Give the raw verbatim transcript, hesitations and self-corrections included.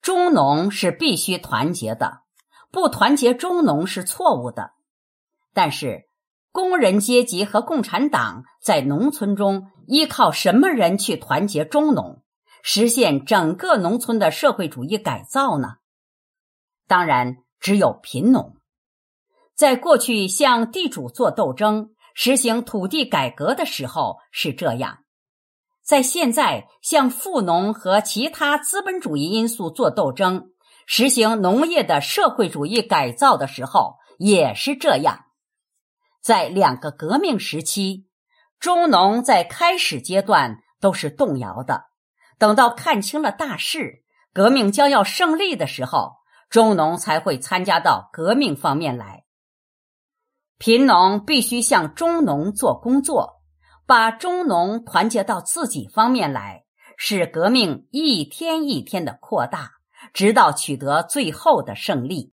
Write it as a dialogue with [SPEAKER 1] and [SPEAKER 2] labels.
[SPEAKER 1] 中农是必须团结的，不团结中农是错误的。但是工人阶级和共产党在农村中依靠什么人去团结中农，实现整个农村的社会主义改造呢？当然只有贫农。在过去向地主做斗争，实行土地改革的时候是这样，在现在向富农和其他资本主义因素做斗争，实行农业的社会主义改造的时候也是这样。在两个革命时期，中农在开始阶段都是动摇的，等到看清了大势，革命将要胜利的时候，中农才会参加到革命方面来。贫农必须向中农做工作，把中农团结到自己方面来，使革命一天一天的扩大，直到取得最后的胜利。